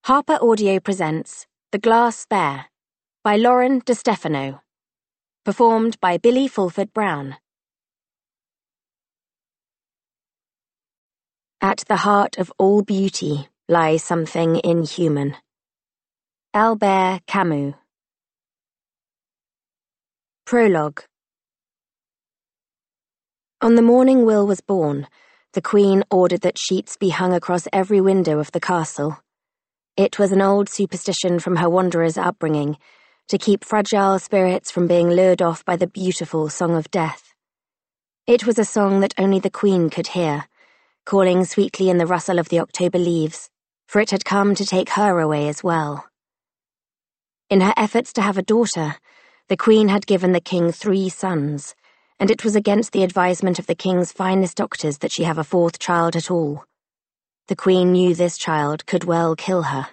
Harper Audio presents The Glass Bear by Lauren De Stefano. Performed by Billy Fulford Brown. At the heart of all beauty lies something inhuman. Albert Camus. Prologue. On the morning Will was born, the Queen ordered that sheets be hung across every window of the castle. It was an old superstition from her wanderer's upbringing, to keep fragile spirits from being lured off by the beautiful song of death. It was a song that only the Queen could hear, calling sweetly in the rustle of the October leaves, for it had come to take her away as well. In her efforts to have a daughter, the Queen had given the King 3 sons, and it was against the advisement of the King's finest doctors that she have a 4th child at all. The Queen knew this child could well kill her.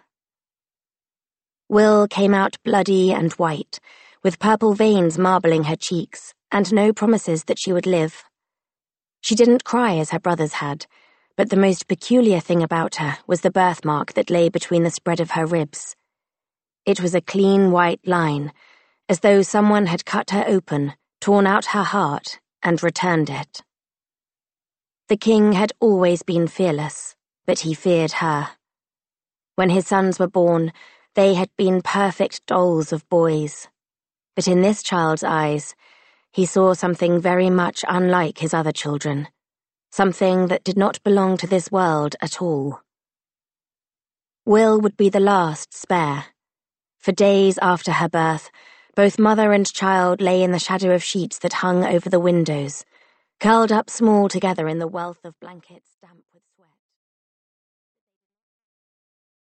Will came out bloody and white, with purple veins marbling her cheeks, and no promises that she would live. She didn't cry as her brothers had, but the most peculiar thing about her was the birthmark that lay between the spread of her ribs. It was a clean white line, as though someone had cut her open, torn out her heart, and returned it. The King had always been fearless, but he feared her. When his sons were born, they had been perfect dolls of boys. But in this child's eyes, he saw something very much unlike his other children, something that did not belong to this world at all. Will would be the last spare. For days after her birth, both mother and child lay in the shadow of sheets that hung over the windows, curled up small together in the wealth of blankets damp